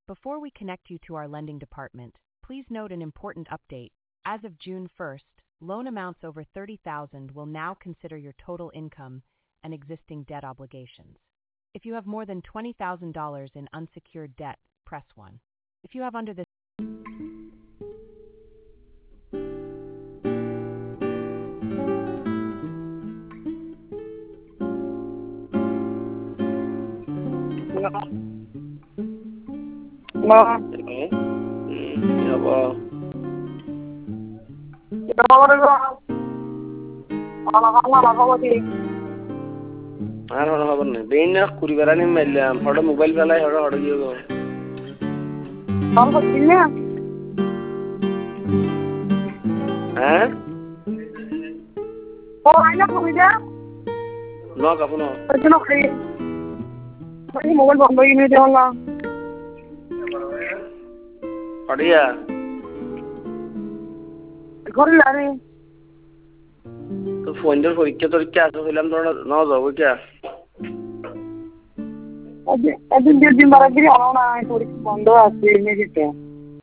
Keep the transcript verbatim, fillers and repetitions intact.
Before we connect you to our lending department, please note an important update. As of June first, loan amounts over thirty thousand dollars will now consider your total income and existing debt obligations. If you have more than twenty thousand dollars in unsecured debt, press one. If you have under this Hello. Hello. I don't know about being a Kurivaran in Melam, for a mobile valley or how do you go? How about you? Eh? Oh, I know who is that? No, Kapuno. I don't know. I mobile bomb in it. What are you? Good morning. The phone just for each other cat, so I'm not over here. I didn't get the Maragri around. I told you, Bondo, I say,